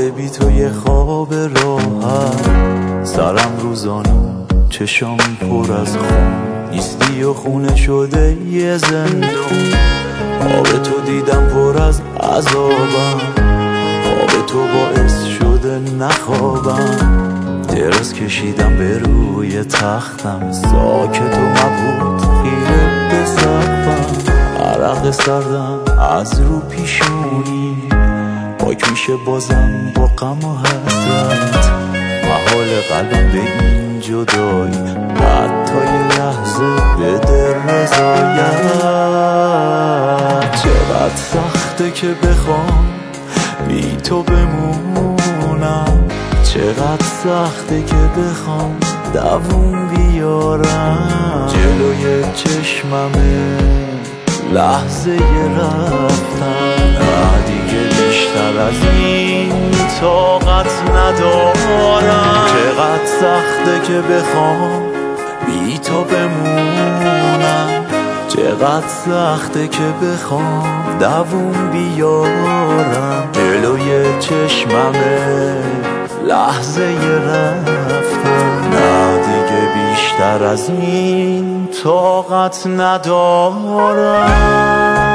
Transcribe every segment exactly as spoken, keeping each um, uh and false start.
بی تو یه خواب راحت، سرم روزانو چشام پر از خون، نیستی و خونه شده یه زندون. خواب تو دیدم پر از عذابم، خواب تو باعث شده نخوابم. درست کشیدم به روی تختم، ساکت و مبهوت خیره به سقفم. عرق سردم از رو پیشونی، پاک میشه بازم با غم و حسرت. محال قلبم به این جدایی، حتی یه لحظه بده رضایت. چقدر سخته که بخوام بی تو بمونم، چقدر سخته که بخوام دووم بیارم. جلوی چشممه لحظه رفتن، نه دیگه بیشتر از این طاقت ندارم. چقدر سخته که بخوام بی تو بمونم، چقدر سخته که بخوام دووم بیارم. جلوی چشممه لحظه رفتن، نه دیگه بیشتر از این طاقت ندارم.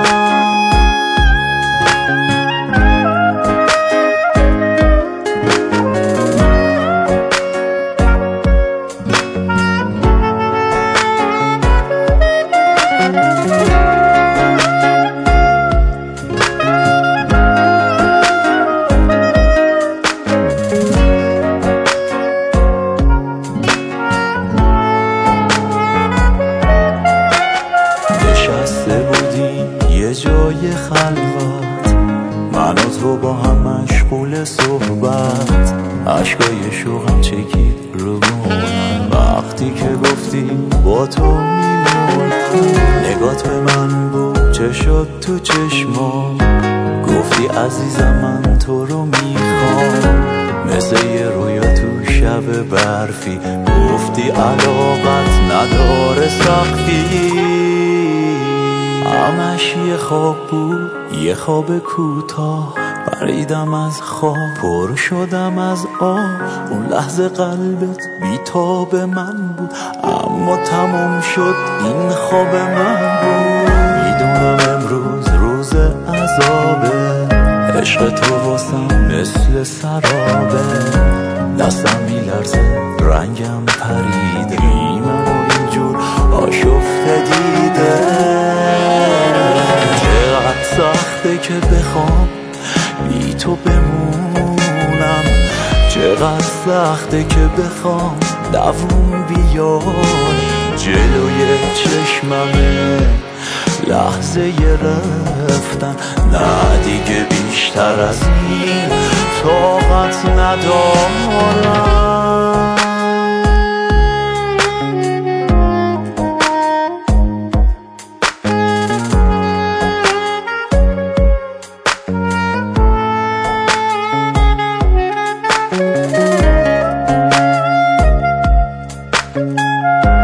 یه جای خلوت، من و تو با هم مشغول صحبت. عشقای شوقم چکید رو گونم وقتی که گفتی با تو میمونم. نگات به من بود چه شد تو چشمام، گفتی عزیزم من تو رو میخوام. مثل یه رویا تو شب برفی، گفتی علاقت نداره سقفی. همش یه خواب بود، یه خواب کوتاه، پریدم از خواب پر شدم از آه. اون لحظه قلبت بی تاب من بود، اما تمام شد این خواب من بود. میدونم امروز روز عذابه، عشق تو واسم مثل سرابه. دستم میلرزه رنگم پریده، ریمم و اینجور آشفته دیده. سخته که بخوام بی تو بمونم، چقدر سخته که بخوام دووم بیای. جلوی چشممه لحظه رفتن، نه دیگه بیشتر از این طاقت ندارم. Thank you.